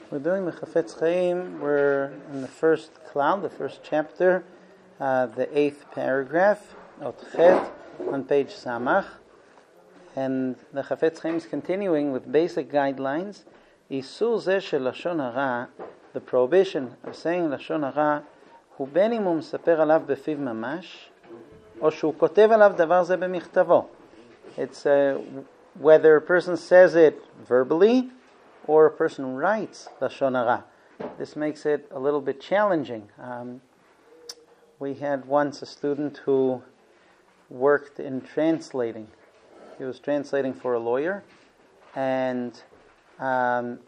We're doing the Chafetz Chaim. We're in the first cloud, the first chapter, the 8th paragraph, Ot Chet, on page Samach. And the Chafetz Chaim is continuing with basic guidelines. Isur zeh shel lashon hara, the prohibition of saying lashon hara, hu ben im hu mesaper alav befiv mamash, or shu kotev alav davar zeh b'michtavo. It's whether a person says it verbally or a person writes lashon hara. This makes it a little bit challenging. We had once a student who worked in translating. He was translating for a lawyer, and the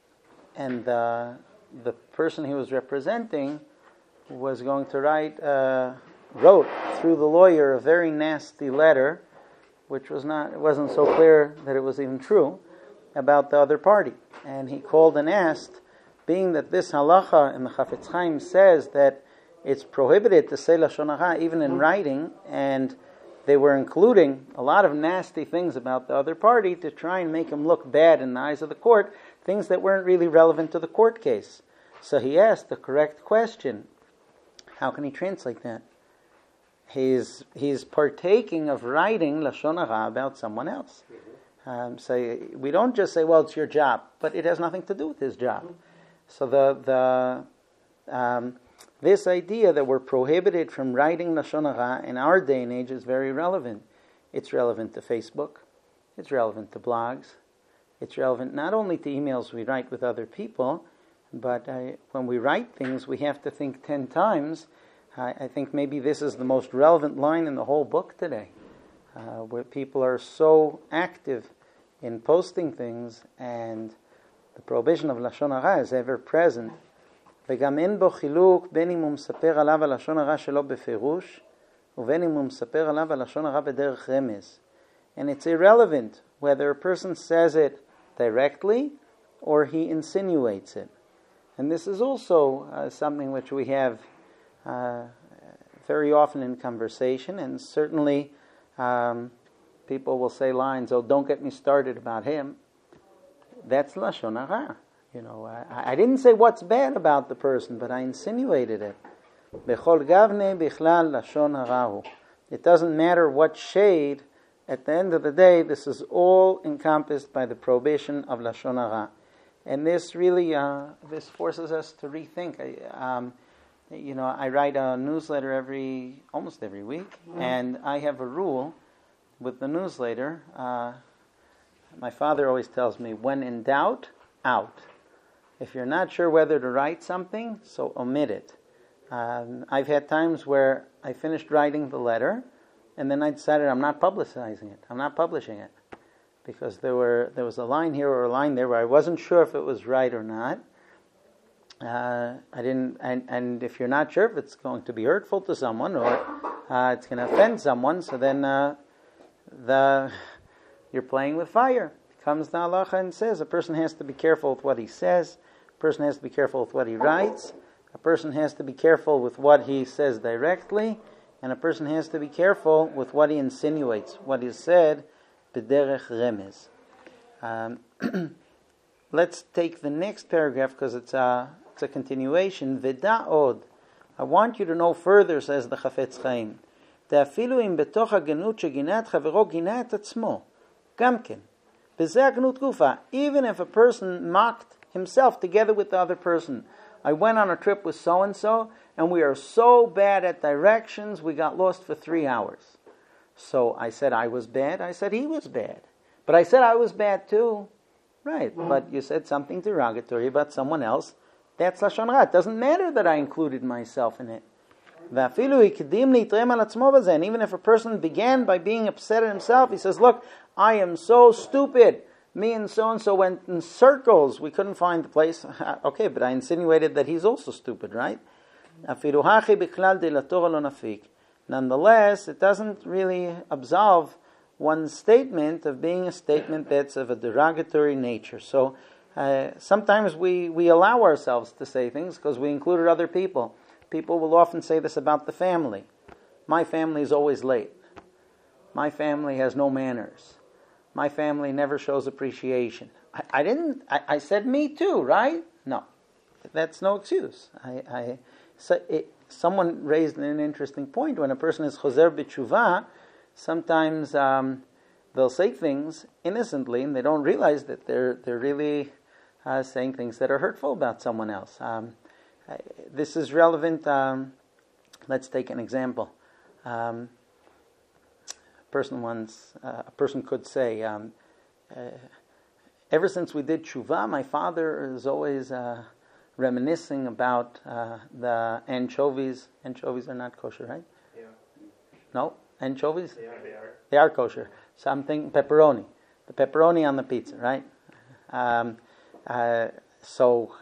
person he was representing was going to wrote through the lawyer a very nasty letter, which it wasn't so clear that it was even true, about the other party. And he called and asked, being that this halacha in the Chafetz Chaim says that it's prohibited to say lashon hara even in writing, and they were including a lot of nasty things about the other party to try and make him look bad in the eyes of the court, things that weren't really relevant to the court case. So he asked the correct question. How can he translate that? He's partaking of writing lashon hara about someone else. So we don't just say, well, it's your job, but it has nothing to do with his job. So this idea that we're prohibited from writing lashon hara in our day and age is very relevant. It's relevant to Facebook. It's relevant to blogs. It's relevant not only to emails we write with other people, but when we write things, we have to think 10 times. I think maybe this is the most relevant line in the whole book today, where people are so active in posting things, and the prohibition of lashon hara is ever present. וגם אין בו חילוק בין אם הוא מספר עליו על לשון הרע שלו בפירוש ובין אם הוא מספר עליו על לשון הרע בדרך רמז. And it's irrelevant whether a person says it directly or he insinuates it. And this is also something which we have very often in conversation, and certainly people will say lines, oh, don't get me started about him. That's lashon hara. I didn't say what's bad about the person, but I insinuated it. Bechol gavne bichlal lashon hara. It doesn't matter what shade. At the end of the day, this is all encompassed by the prohibition of lashon hara, and this really this forces us to rethink. I write a newsletter almost every week, and I have a rule with the newsletter. My father always tells me, when in doubt, out. If you're not sure whether to write something, so omit it. I've had times where I finished writing the letter, and then I decided I'm not publicizing it. I'm not publishing it. Because there was a line here or a line there where I wasn't sure if it was right or not. And if you're not sure if it's going to be hurtful to someone or it's going to offend someone, so then you're playing with fire. Comes the halacha and says a person has to be careful with what he says, a person has to be careful with what he writes, a person has to be careful with what he says directly, and a person has to be careful with what he insinuates, what is said b'derech remez. Let's take the next paragraph because it's a continuation. V'da od. I want you to know further, says the Chafetz Chaim, Te'afilu im betoch hagenut sheginat chavero ginat atzmo. Gamken. Even if a person mocked himself together with the other person. I went on a trip with so-and-so, and we are so bad at directions, we got lost for 3 hours. So I said I was bad, I said he was bad. But I said I was bad too. Right, but you said something derogatory about someone else. That's lashon hara. It doesn't matter that I included myself in it. And even if a person began by being upset at himself, he says, look, I am so stupid. Me and so went in circles. We couldn't find the place. Okay, but I insinuated that he's also stupid, right? Nonetheless, it doesn't really absolve one's statement of being a statement that's of a derogatory nature. So sometimes we allow ourselves to say things because we included other people. People will often say this about the family. My family is always late. My family has no manners. My family never shows appreciation. I didn't. I said me too, right? No, that's no excuse. Someone raised an interesting point. When a person is chozer b'tshuva, sometimes they'll say things innocently, and they don't realize that they're really saying things that are hurtful about someone else. This is relevant. Let's take an example. A person could say, ever since we did tshuva, my father is always reminiscing about the anchovies. Anchovies are not kosher, right? Yeah. No? Anchovies? They are. They are kosher. Something, pepperoni. The pepperoni on the pizza, right? So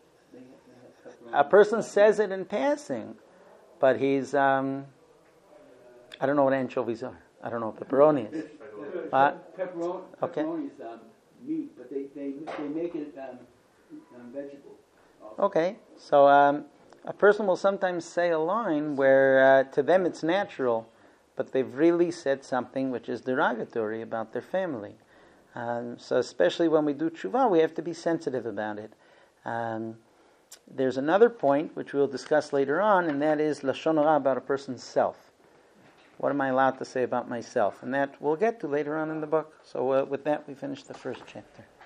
a person says it in passing, but he's, I don't know what anchovies are. I don't know what pepperoni is. Pepperoni is meat, but they make it vegetable. Also. Okay, so a person will sometimes say a line where to them it's natural, but they've really said something which is derogatory about their family. So especially when we do tshuva, we have to be sensitive about it. There's another point which we'll discuss later on, and that is lashon hara about a person's self. What am I allowed to say about myself? And that we'll get to later on in the book. So with that, we finish the first chapter.